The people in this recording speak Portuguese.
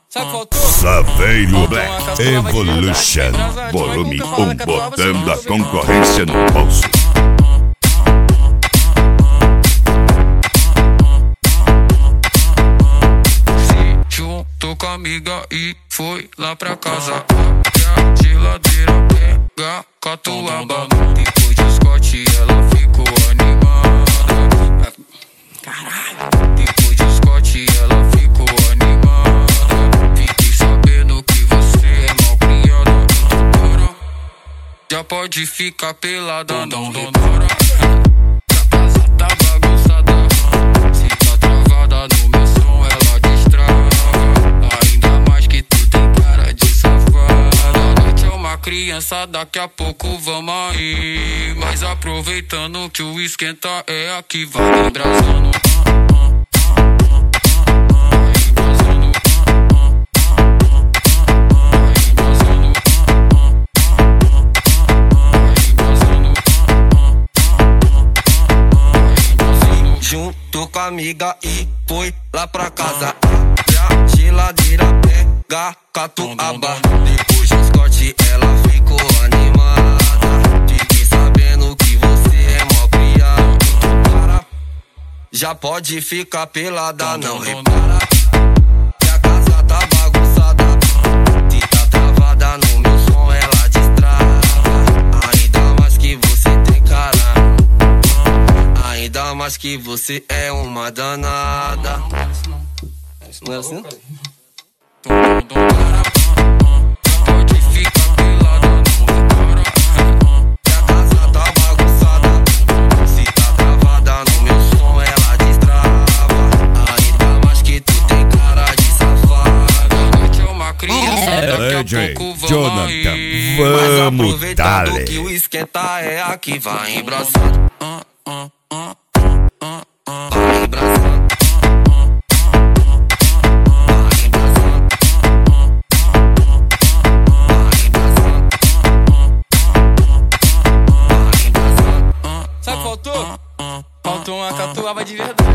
Saveiro Black Evolution, volume 1, botando a concorrência no bolso. Se juntou com a amiga e foi lá pra casa. E a geladeira pega catuaba. Depois de Scott ela ficou animada. Caralho. Depois de Scott ela ficou animada. Fiquei sabendo que você é mal criada. Já pode ficar pelada, não repara. A casa tá bagunçada. Se tá travada no meu som ela destrava. Ainda mais que tu tem cara de safada. A noite é uma criança, daqui a pouco vamos aí. Mas aproveitando que o esquenta é aqui, vai embrasando. Juntou com a amiga e foi lá pra casa. E a geladeira pega catuaba. Depois de Scott ela ficou animada. Fiquei sabendo que você é mó criado. Já pode ficar pelada, não repara. Que a casa tá bagunçada. Se tá travada no meu som ela destrava. Ainda mais que você tem cara. Ainda mais que você é uma danada. Não é assim? Pode ficar pelada, não repara. Que a casa tá bagunçada. Se tá travada no meu som ela destrava. Ainda mais que tu tem cara de safada. A noite é uma criança, daqui a pouco vamos Jonathan, aí. Mas vamos aproveitando dale. que o esquenta é aqui, vai embraçando. Vai embraçando. Sabe o que faltou? Faltou uma catuaba de verdade.